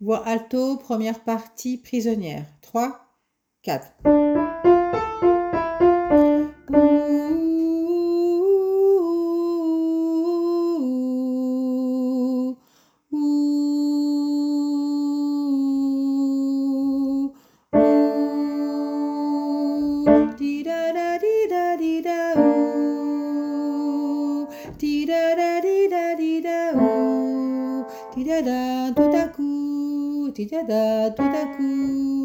Voix alto, première partie, prisonnière. 3, 4. Di da da di da di da di da da di da di da di da da tout à coup, di da da tout à coup.